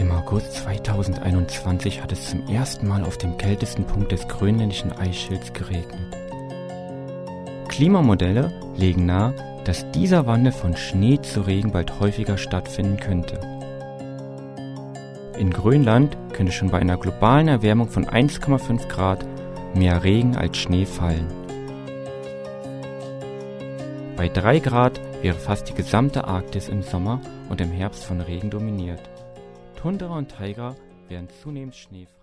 Im August 2021 hat es zum ersten Mal auf dem kältesten Punkt des grönländischen Eisschilds geregnet. Klimamodelle legen nahe, dass dieser Wandel von Schnee zu Regen bald häufiger stattfinden könnte. In Grönland könnte schon bei einer globalen Erwärmung von 1,5 Grad mehr Regen als Schnee fallen. Bei 3 Grad wäre fast die gesamte Arktis im Sommer und im Herbst von Regen dominiert. Tundra und Taiga werden zunehmend Schnee fallen.